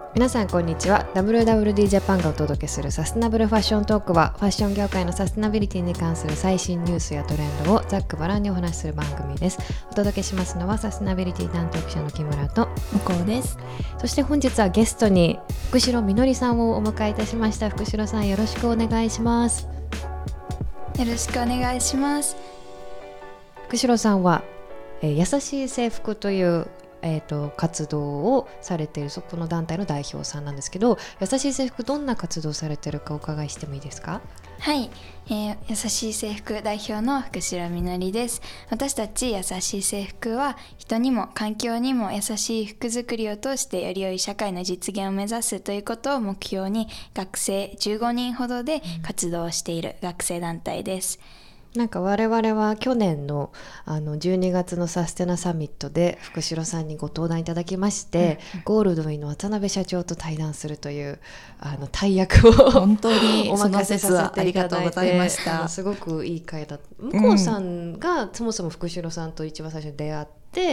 皆さんこんにちは。 WWD ジャパンがお届けするサステナブルファッショントークは、ファッション業界のサステナビリティに関する最新ニュースやトレンドをざっくばらんにお話しする番組です。お届けしますのはサステナビリティ担当記者の木村と向こうです。 そして本日はゲストに福城みのりさんをお迎えいたしました。福城さん、よろしくお願いします。 よろしくお願いします。 福城さんは、優しい制服という活動をされているそこの団体の代表さんなんですけど、優しい制服どんな活動をされているかお伺いしてもいいですか？ はい、優しい制服代表の福城みのりです。私たち優しい制服は人にも環境にも優しい服作りを通してより良い社会の実現を目指すということを目標に、学生15人ほどで活動している学生団体です。 なんか我々は去年の12月のサステナサミットで福城さんにご登壇いただきまして、ゴールドウィンの渡辺社長と対談するという大役を本当にお任せさせていただいて、 その説はありがとうございました。 すごくいい会だった。向こうさんがそもそも福城さんと一番最初に出会って、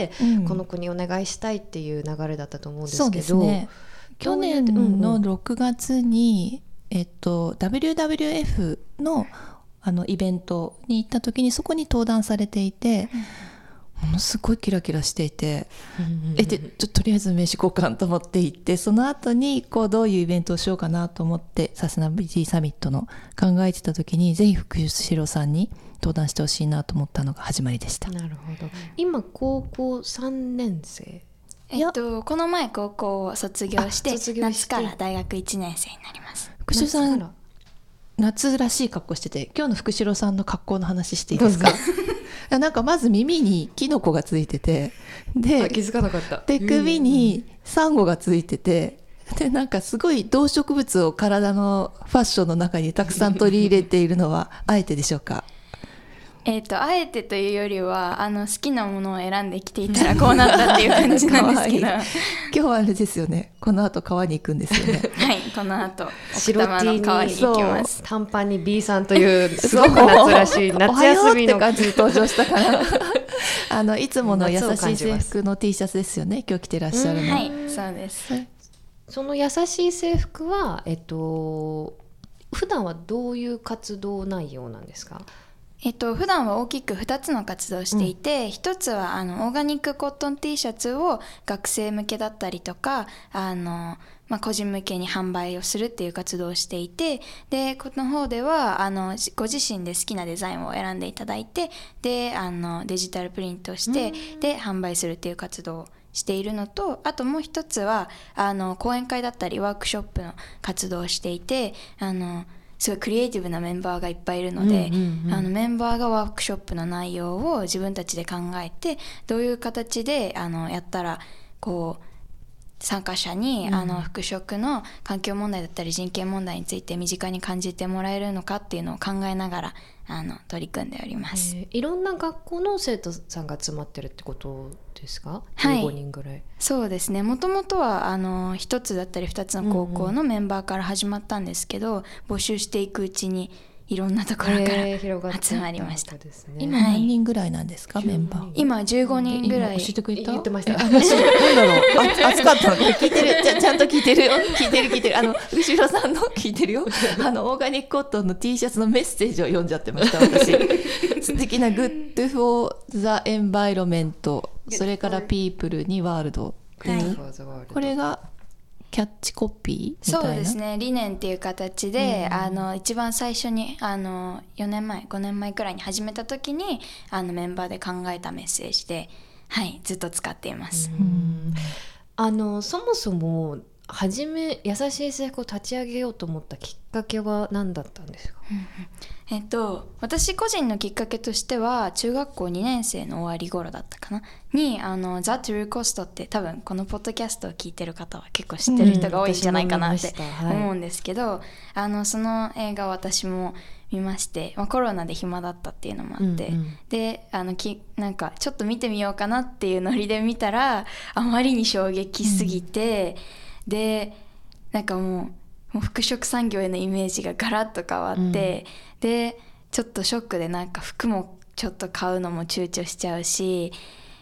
この国お願いしたいっていう流れだったと思うんですけど、 そうですね、去年の6月に、WWF のイベントに行った時にそこに登壇されていて、ものすごいキラキラしていて、とりあえず名刺交換と思って行って、その後にどういうイベントをしようかなと思ってサステナビリティサミットの考えてた時に、ぜひ福城さんに登壇してほしいなと思ったのが始まりでした。 なるほど。今高校3年生？ この前高校を卒業して夏から大学1年生になります。 福城さん夏らしい格好してて、今日の福城さんの格好の話していいですか？なんかまず耳にキノコがついてて、で気づかなかった。 で首にサンゴがついてて、でなんかすごい動植物を体のファッションの中にたくさん取り入れているのはあえてでしょうか？ あえてというよりは好きなものを選んできていたらこうなったっていう感じなんですけど今日はあれですよね、この後川に行くんですよね。 はい、この後白 T に川に行きます。 短パンに B さんというすごく夏らしい夏休みのおはようって感じで登場したからいつもの優しい制服の T シャツですよね、今日着てらっしゃるの。 はい、そうです。 その優しい制服は、普段はどういう活動内容なんですか？ 普段は大きく2つの活動をしていて、1つはオーガニックコットン T シャツを学生向けだったりとか個人向けに販売をするっていう活動をしていて、でこの方ではご自身で好きなデザインを選んでいただいて、でデジタルプリントして、で販売するっていう活動をしているのと、あともう一つは講演会だったりワークショップの活動をしていて、すごいクリエイティブなメンバーがいっぱいいるので、メンバーがワークショップの内容を自分たちで考えて、どういう形でやったら参加者に服飾の環境問題だったり人権問題について身近に感じてもらえるのかっていうのを考えながら取り組んでおります。 いろんな学校の生徒さんが集まってるってことですか？ はい、 15人ぐらい。 そうですね、もともとは1つだったり2つの高校のメンバーから始まったんですけど、募集していくうちにいろんなところから集まりました。 今何人ぐらいなんですか、メンバー？ 今15人ぐらい。 教えてくれた？ 言ってました。 なんだろう、暑かったの？聞いてる、ちゃんと聞いてるよ。聞いてる後ろさんの聞いてるよ。オーガニックコットンの T シャツのメッセージを読んじゃってました私。素敵な Good for the Environment、 それから People に World、これがキャッチコピーみたいな。 そうですね、理念っていう形で、一番最初に4年前5年前くらいに始めた時にメンバーで考えたメッセージで、はい、ずっと使っています。 そもそも優しい制服を立ち上げようと思ったきっかけは何だったんですか？ 私個人のきっかけとしては、中学校2年生の終わり頃だったかなにザ・トゥルーコストって、多分このポッドキャストを聞いてる方は結構知ってる人が多いんじゃないかなって思うんですけど、その映画を私も見まして、コロナで暇だったっていうのもあって、でなんかちょっと見てみようかなっていうノリで見たら、あまりに衝撃すぎて、でなんかもう服飾産業へのイメージがガラッと変わって、でちょっとショックで、なんか服もちょっと買うのも躊躇しちゃうし、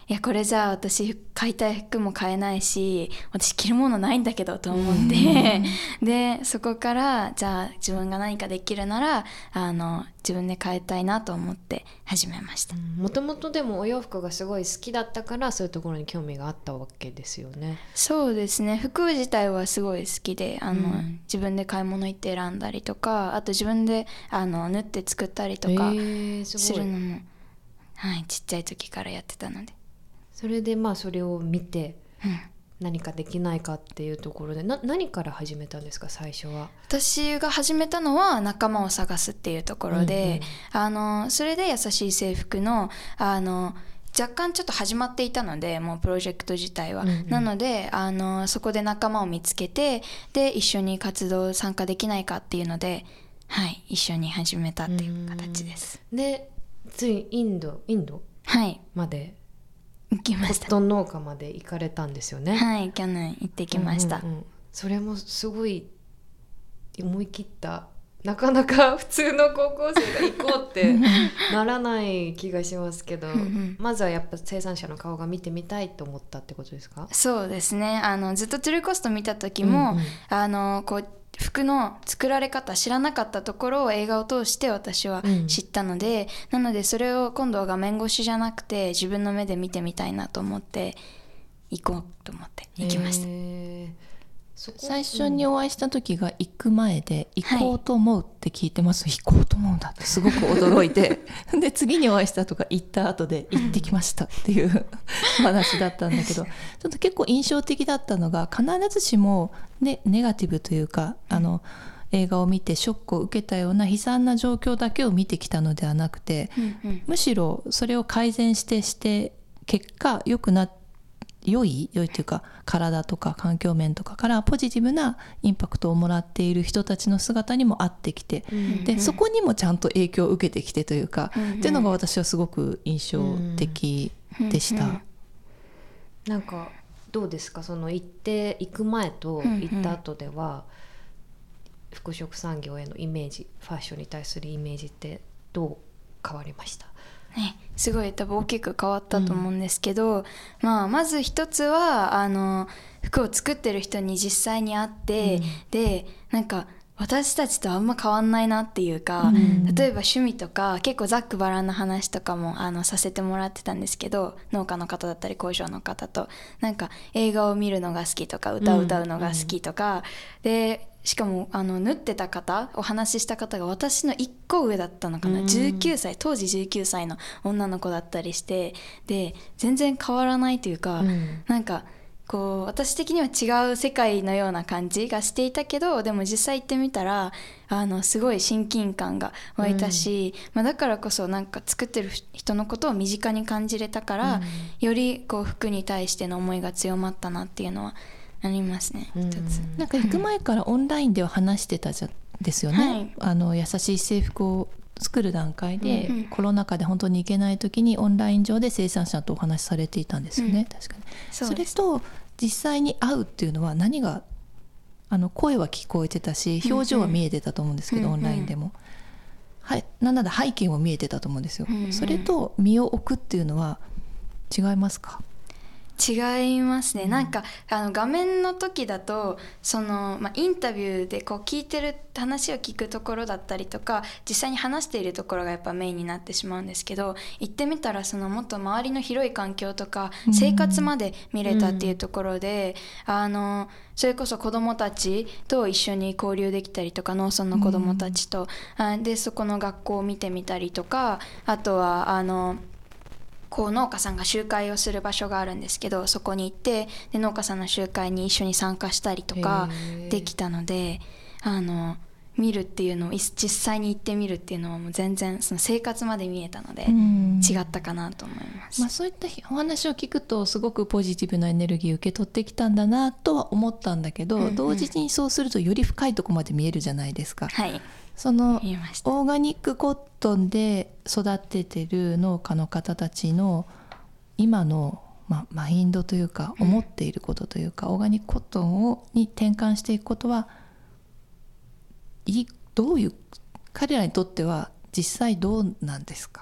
いやこれじゃあ私買いたい服も買えないし私着るものないんだけどと思って、でそこからじゃあ自分が何かできるなら自分で買いたいなと思って始めました。 もともとでもお洋服がすごい好きだったからそういうところに興味があったわけですよね。 そうですね、服自体はすごい好きで自分で買い物行って選んだりとか、あと自分で縫って作ったりとかするのも、はい、ちっちゃい時からやってたので、 それでそれを見て、何かできないかっていうところで何から始めたんですか最初は。 私が始めたのは仲間を探すっていうところで、それで優しい制服の若干ちょっと始まっていたので、もうプロジェクト自体は、なのでそこで仲間を見つけて、で一緒に活動参加できないかっていうので、はい、一緒に始めたっていう形です。 でついインドまで行きました。 コットン農家まで行かれたんですよね。 はい、去年行ってきました。 それもすごい思い切った、なかなか普通の高校生が行こうってならない気がしますけどまずはやっぱ生産者の顔が見てみたいと思ったってことですか。 そうですね、ずっとトゥルーコスト見た時も、こう服の作られ方知らなかったところを映画を通して私は知ったので、なのでそれを今度は画面越しじゃなくて自分の目で見てみたいなと思って行こうと思って行きました。 最初にお会いした時が行く前で、行こうと思うって聞いてます、行こうと思うんだってすごく驚いてで次にお会いしたとか行った後で行ってきましたっていう話だったんだけど、ちょっと結構印象的だったのが、必ずしも、ネガティブというか映画を見てショックを受けたような悲惨な状況だけを見てきたのではなくて、むしろそれを改善して結果良くなって良いというか、体とか環境面とかからポジティブなインパクトをもらっている人たちの姿にも会ってきて、でそこにもちゃんと影響を受けてきてというか、っていうのが私はすごく印象的でした。 なんかどうですか、その行く前と行った後では、服飾産業へのイメージ、ファッションに対するイメージってどう変わりました？ すごい多分大きく変わったと思うんですけど、まず一つは服を作ってる人に実際に会って、でなんか私たちとあんま変わんないなっていうか、例えば趣味とか結構ざっくばらんな話とかもさせてもらってたんですけど、農家の方だったり工場の方となんか映画を見るのが好きとか歌を歌うのが好きとか、でしかも縫ってた方、お話しした方が私の1個上だったのかな、19歳、当時19歳の女の子だったりして、で全然変わらないというか、なんかこう私的には違う世界のような感じがしていたけど、でも実際行ってみたらすごい親近感が湧いたし、だからこそなんか作ってる人のことを身近に感じれたから、よりこう服に対しての思いが強まったなっていうのはありますね。一つなんか行く前からオンラインでは話してたですよね、優しい制服を作る段階で、コロナ禍で本当に行けない時にオンライン上で生産者とお話しされていたんですよね、確かに。それと実際に会うっていうのは何が声は聞こえてたし表情は見えてたと思うんですけど、オンラインでも、なんなら背景も見えてたと思うんですよ、それと身を置くっていうのは違いますか？ 違いますね。なんか画面の時だとインタビューでこう聞いてる話を聞くところだったりとか、実際に話しているところがやっぱメインになってしまうんですけど、行ってみたらもっと周りの広い環境とか生活まで見れたっていうところで、それこそ子どもたちと一緒に交流できたりとか、農村の子どもたちと、でそこの学校を見てみたりとか、あとはこう農家さんが集会をする場所があるんですけど、そこに行ってで農家さんの集会に一緒に参加したりとかできたので、見るっていうのを実際に行ってみるっていうのはもう全然その生活まで見えたので違ったかなと思います。 そういったお話を聞くとすごくポジティブなエネルギーを受け取ってきたんだなとは思ったんだけど、同時にそうするとより深いところまで見えるじゃないですか。そのオーガニックコットンで育ててる農家の方たちの今の、マインドというか思っていることというか、オーガニックコットンに転換していくことはどういう、彼らにとっては実際どうなんですか？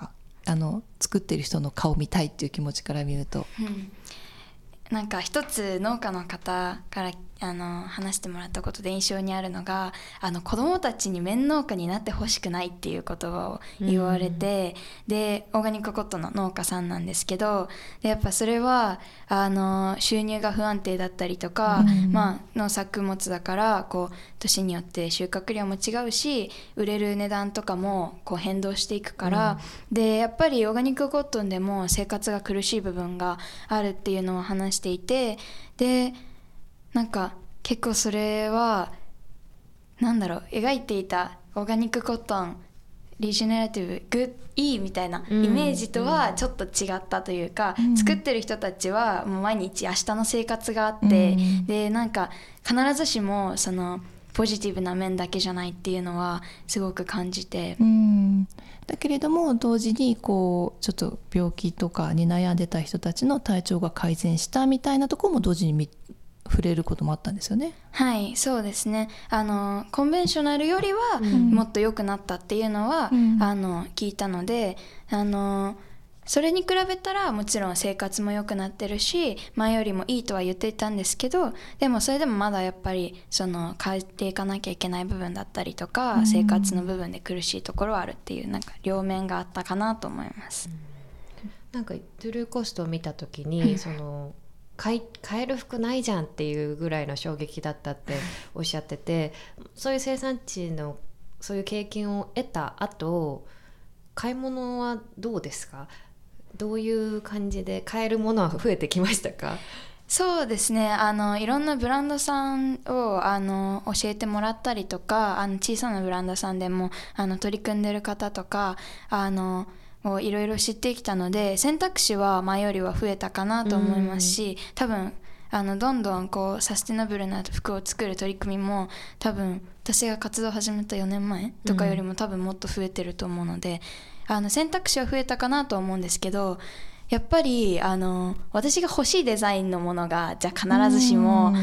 作ってる人の顔見たいっていう気持ちから見ると、 なんか一つ農家の方から話してもらったことで印象にあるのが、子どもたちに麺農家になってほしくないっていう言葉を言われて、でオーガニックコットンの農家さんなんですけど、でやっぱそれは収入が不安定だったりとか、農作物だからこう年によって収穫量も違うし売れる値段とかもこう変動していくから、でやっぱりオーガニックコットンでも生活が苦しい部分があるっていうのを話していて、でなんか結構それは描いていたオーガニックコットンリジェネラティブグッいいみたいなイメージとはちょっと違ったというか、作ってる人たちはもう毎日明日の生活があって、でなんか必ずしもそのポジティブな面だけじゃないっていうのはすごく感じて、 だけれども同時にこうちょっと病気とかに悩んでた人たちの体調が改善したみたいなところも同時に触れることもあったんですよね。 はい、そうですね。コンベンショナルよりはもっと良くなったっていうのは、聞いたので、それに比べたらもちろん生活も良くなってるし前よりもいいとは言っていたんですけど、でもそれでもまだやっぱり変えていかなきゃいけない部分だったりとか、生活の部分で苦しいところはあるっていうなんか両面があったかなと思います。 なんかトゥルーコストを見た時に買える服ないじゃんっていうぐらいの衝撃だったっておっしゃってて、そういう生産地のそういう経験を得た後買い物はどうですか？どういう感じで買えるものは増えてきましたか？ そうですね、いろんなブランドさんを教えてもらったりとか、小さなブランドさんでも取り組んでる方とかをいろいろ知ってきたので、選択肢は前よりは増えたかなと思いますし、多分どんどんこうサステナブルな服を作る取り組みも多分私が活動を始めた4年前とかよりも多分もっと増えてると思うので、選択肢は増えたかなと思うんですけど、やっぱり私が欲しいデザインのものがじゃあ必ずしも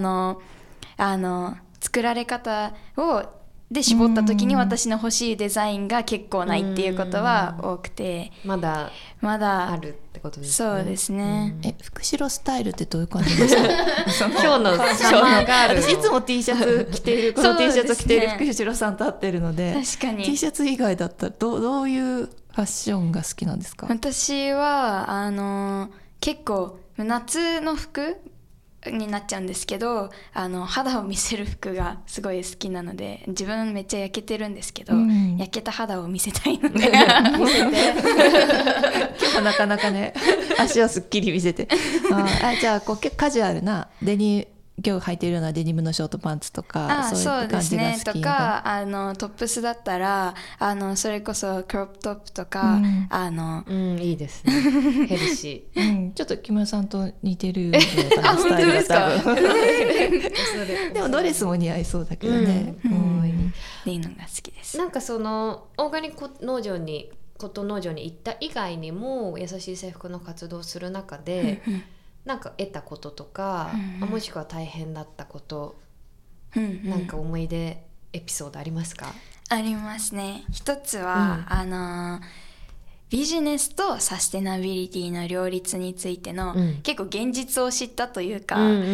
作られ方で絞った時に私の欲しいデザインが結構ないっていうことは多くて、 まだあるってことですね。 そうですね。 福代スタイルってどういう感じですか？ 今日のサマーガール、 私いつも T シャツ着ているこの T シャツを着ている福代さんと会ってるので、 確かに T シャツ以外だったらどういうファッションが好きなんですか？ 私は結構夏の服になっちゃうんですけど、肌を見せる服がすごい好きなので、自分めっちゃ焼けてるんですけど、焼けた肌を見せたいので見せて今日なかなかね足はすっきり見せてじゃあこうカジュアルな今日履いているようなデニムのショートパンツとかそういう感じが好きとかトップスだったらそれこそクロップトップとか、 いいですねヘルシー、 ちょっと木村さんと似てるようなスタイルが多分でもドレスも似合いそうだけどね、 っていうのが好きです。 なんかオーガニック農場にコットン農場に行った以外にも優しい制服の活動をする中でなんか得たこととか、もしくは大変だったこと、なんか思い出エピソードありますか？ ありますね。一つは、ビジネスとサステナビリティの両立についての、結構現実を知ったというか、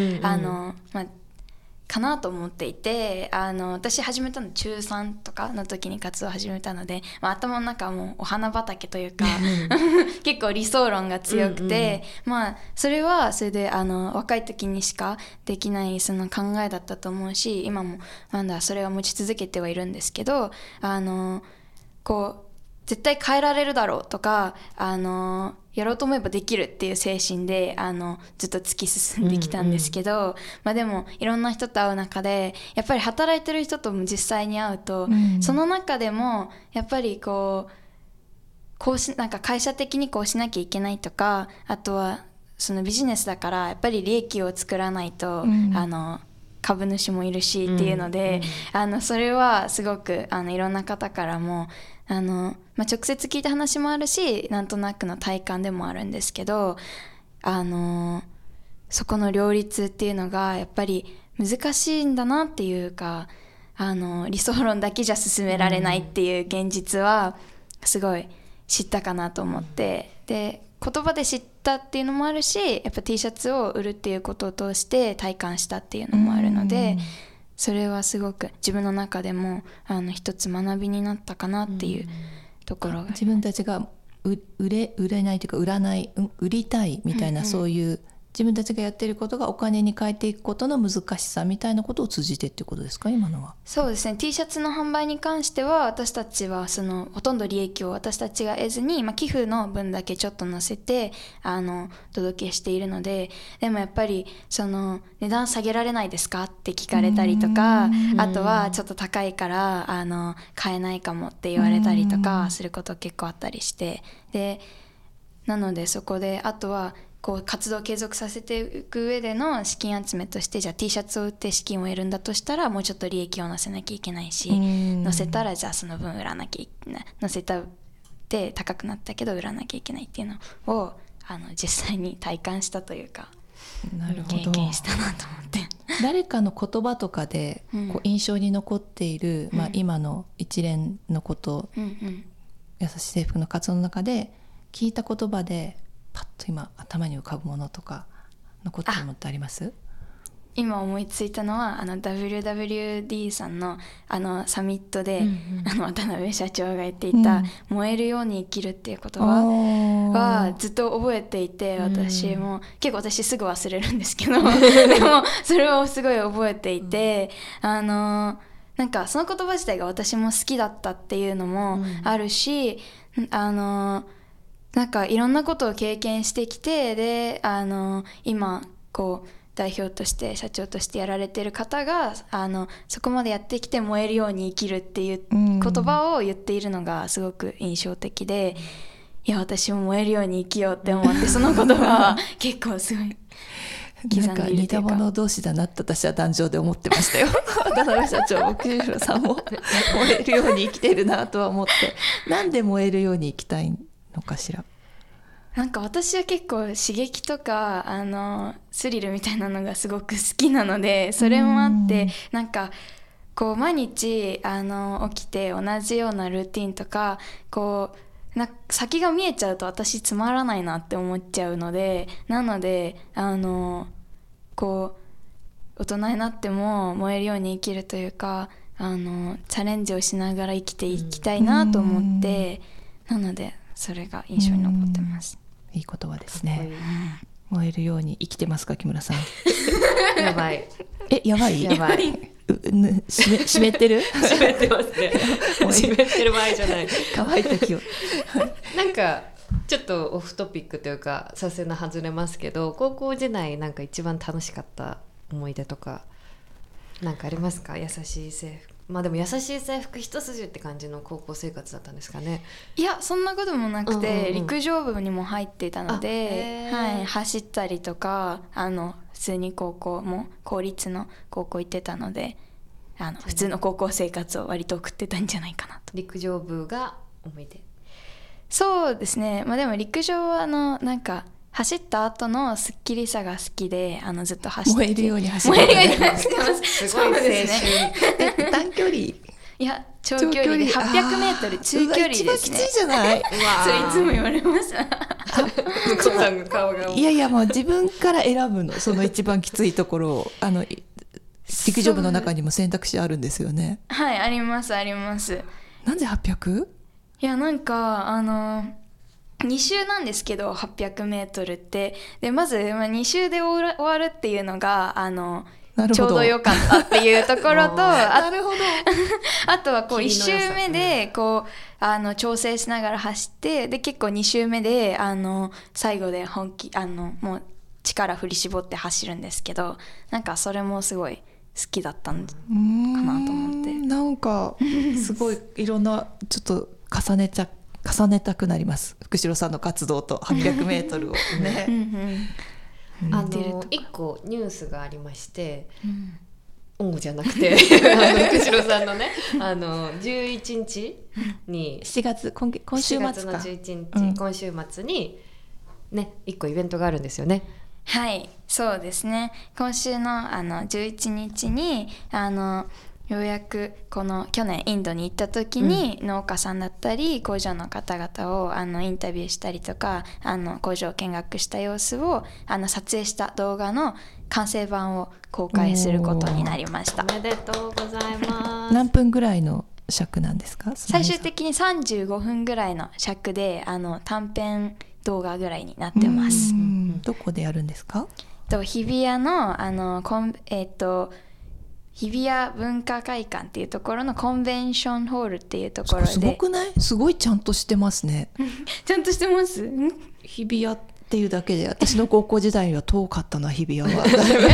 かなと思っていて、私始めたの中3とかの時に活動を始めたので、頭の中はもうお花畑というか結構理想論が強くて、それはそれで若い時にしかできないその考えだったと思うし、今もそれは持ち続けてはいるんですけど、こう絶対変えられるだろうとかやろうと思えばできるっていう精神でずっと突き進んできたんですけど、でもいろんな人と会う中でやっぱり働いてる人とも実際に会うと、その中でもやっぱりなんか会社的にこうしなきゃいけないとか、あとはそのビジネスだからやっぱり利益を作らないと、株主もいるしっていうので、それはすごくいろんな方からも直接聞いた話もあるし、なんとなくの体感でもあるんですけど、そこの両立っていうのがやっぱり難しいんだなっていうか、理想論だけじゃ進められないっていう現実はすごい知ったかなと思って、で言葉で知ったっていうのもあるし、やっぱ T シャツを売るっていうことを通して体感したっていうのもあるので、それはすごく自分の中でも一つ学びになったかなっていうところが、 自分たちが売れないというか売りたいみたいな、そういう自分たちがやっていることがお金に変えていくことの難しさみたいなことを通じてっていうことですか、今のは。 そうですね。 T シャツの販売に関しては私たちはほとんど利益を私たちが得ずに、寄付の分だけちょっと載せて届けしているので、でもやっぱり値段下げられないですかって聞かれたりとか、あとはちょっと高いから買えないかもって言われたりとかすること結構あったりして、でなのでそこであとは活動を継続させていく上での資金集めとして、じゃあ T シャツを売って資金を得るんだとしたらもうちょっと利益を乗せなきゃいけないし、乗せたらじゃあその分売らなきゃいけない、乗せたって高くなったけど売らなきゃいけないっていうのを実際に体感したというか、 なるほど、 経験したなと思って。 誰かの言葉とかで印象に残っている、今の一連のこと、優しい制服の活動の中で聞いた言葉でパッと今頭に浮かぶものとか残ってるものってあります？ 今思いついたのはWWD さんのサミットで、渡辺社長が言っていた、燃えるように生きるっていう言葉はずっと覚えていて、私も結構私すぐ忘れるんですけどでもそれをすごい覚えていて、なんかその言葉自体が私も好きだったっていうのもあるし、なんかいろんなことを経験してきて、で今代表として社長としてやられてる方がそこまでやってきて燃えるように生きるっていう言葉を言っているのがすごく印象的で、いや私も燃えるように生きようって思ってその言葉は結構すごい刻んでいるというか、 似た者同士だなって私は壇上で思ってましたよ渡辺社長も栗城さんも燃えるように生きてるなとは思って、なんで燃えるように生きたいのかしら。 なんか私は結構刺激とかスリルみたいなのがすごく好きなので、それもあってなんか毎日起きて同じようなルーティンとか先が見えちゃうと私つまらないなって思っちゃうので、なので大人になっても燃えるように生きるというかチャレンジをしながら生きていきたいなと思って、なのでそれが印象に残ってます。 いい言葉ですね。燃えるように生きてますか木村さんやばいやばいやばい湿ってる湿ってますね湿ってる場合じゃない、 乾いた気をなんかちょっとオフトピックというかさすが外れますけど、高校時代なんか一番楽しかった思い出とかなんかありますか？優しい制服、でも優しい制服一筋って感じの高校生活だったんですかね。 いやそんなこともなくて、陸上部にも入っていたので、走ったりとか普通に高校も公立の高校行ってたので普通の高校生活を割と送ってたんじゃないかなと。 陸上部が思い出。 そうですね、でも陸上はなんか走った後のスッキリさが好きでずっと走って燃えるように走って燃えるように走ってますすごい青春短距離、いや長距離で800メートル中距離ですね。 一番きついじゃないそれいつも言われますいやいやもう自分から選ぶの、その一番きついところを陸上部の中にも選択肢あるんですよね。 はいありますあります。 なんで 800？ いやなんか2周なんですけど800メートルってで、まず2周で終わるっていうのがちょうどよかったっていうところとなるほどあとは1周目で調整しながら走って、で結構2周目で最後で本気もう力振り絞って走るんですけど、なんかそれもすごい好きだったんかなと思って、 なんかすごいいろんなちょっと重ねたくなります。福城さんの活動と800メートルをね 1個ニュースがありまして、じゃなくて福城さんのね11日に 7月今週末か 7月の11日、今週末にね1個イベントがあるんですよね。 はいそうですね、今週の11日にようやくこの去年インドに行った時に農家さんだったり工場の方々をインタビューしたりとか工場を見学した様子を撮影した動画の完成版を公開することになりました。 おめでとうございます。 何分ぐらいの尺なんですか？ 最終的に35分ぐらいの尺で短編動画ぐらいになってます。 どこでやるんですか？ 日比谷の日比谷文化会館っていうところのコンベンションホールっていうところで。 すごくない？すごいちゃんとしてますね。 ちゃんとしてます。 日比谷っていうだけで私の高校時代には遠かったな日比谷は。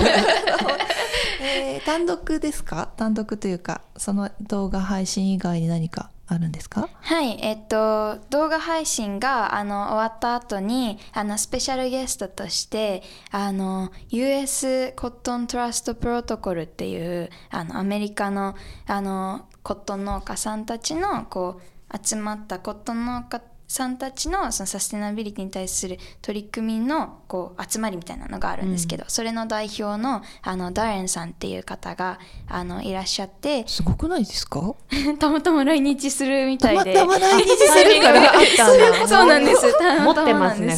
単独ですか？単独というかその動画配信以外に何かあるんですか？ はい、動画配信が終わった後にスペシャルゲストとしてUS コットントラストプロトコルっていうアメリカのコットン農家さんたちの集まったコットン農家さんたちのそのサステナビリティに対する取り組みの集まりみたいなのがあるんですけど、それの代表のダレンさんっていう方がいらっしゃって。 すごくないですか？ たまたま来日するみたいで。 たまたま来日するからあったんだ。 そうなんです。 持ってますね。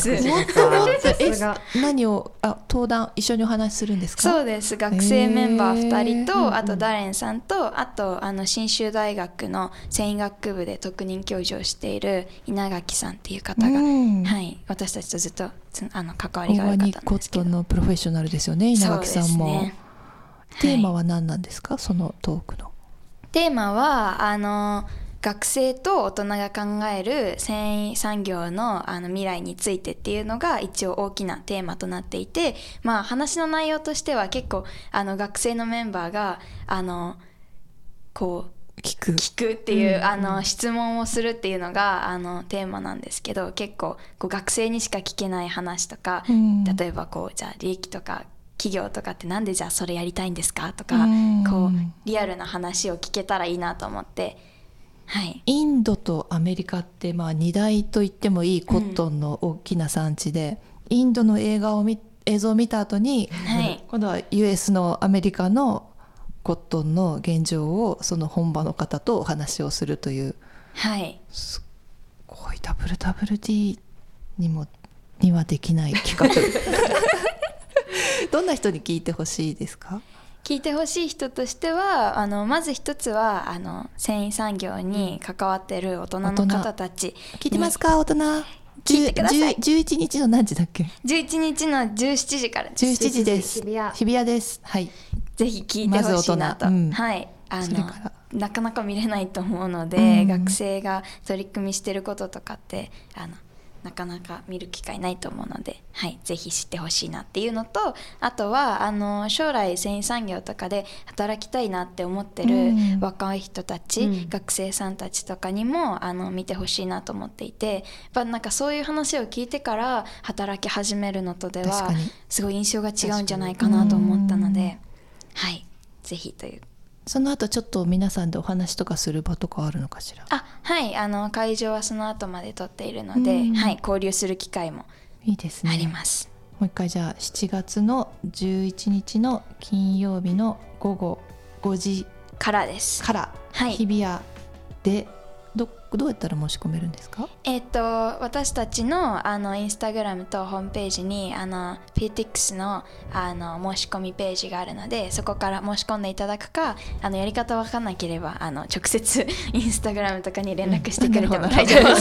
何を登壇一緒にお話しするんですか？ そうです。学生メンバー2人と、あとダレンさんと、あと信州大学の繊維学部で特任教授をしている稲垣さんっていう方が、はい、私たちとずっと関わりがある方なんですけど。オーガニックコットンのプロフェッショナルですよね、稲垣さんも。 そうですね。 テーマは何なんですか？そのトークのテーマは学生と大人が考える繊維産業の未来についてっていうのが一応大きなテーマとなっていて、話の内容としては結構学生のメンバーが聞くっていう、質問をするっていうのがテーマなんですけど、結構学生にしか聞けない話とか、例えばじゃあ利益とか企業とかってなんでじゃあそれやりたいんですかとか、リアルな話を聞けたらいいなと思って。はい、 インドとアメリカって2大と言ってもいいコットンの大きな産地で、インドの映像を見た後に、今度は US のアメリカのコットンの現状をその本場の方とお話をするという、すごい WWD にはできない企画。どんな人に聞いてほしいですか？ 聞いてほしい人としてはまず一つは繊維産業に関わっている大人の方たち、 聞いてますか？大人聞いてください。 11日の何時だっけ ？11日の17時からです。 17時です。日比谷です。はい。 ぜひ聞いてほしいなと。はい。なかなか見れないと思うので、学生が取り組みしてることとかってなかなか見る機会ないと思うので、ぜひ知ってほしいなっていうのと、あとは将来繊維産業とかで働きたいなって思ってる若い人たち、学生さんたちとかにも見てほしいなと思っていて、なんかそういう話を聞いてから働き始めるのとではすごい印象が違うんじゃないかなと思ったので、ぜひという。 その後ちょっと皆さんでお話とかする場とかあるのかしら？ 会場はその後まで取っているので、交流する機会もいいですね。 あります。 もう一回じゃあ7月の11日の金曜日の午後5時からです。 日比谷でどうやったら申し込めるんですか？ 私たちのインスタグラムとホームページにPTX の申し込みページがあるので、そこから申し込んでいただくか、やり方分かんなければ直接インスタグラムとかに連絡してくれても大丈夫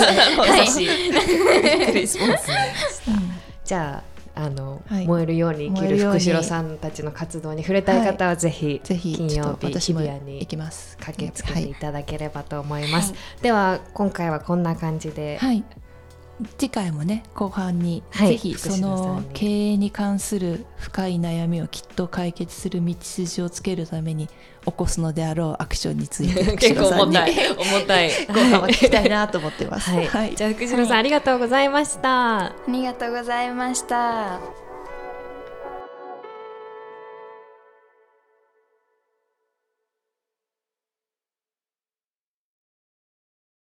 です。 じゃあ燃えるように生きる福代さんたちの活動に触れたい方はぜひ金曜日日比谷に駆けつけていただければと思います。では今回はこんな感じで、 次回もね後半にぜひその経営に関する深い悩みをきっと解決する道筋をつけるために起こすのであろうアクションについて福代さんに重たい後半は聞きたいなと思ってます。 じゃあ福代さん、ありがとうございました。 ありがとうございました。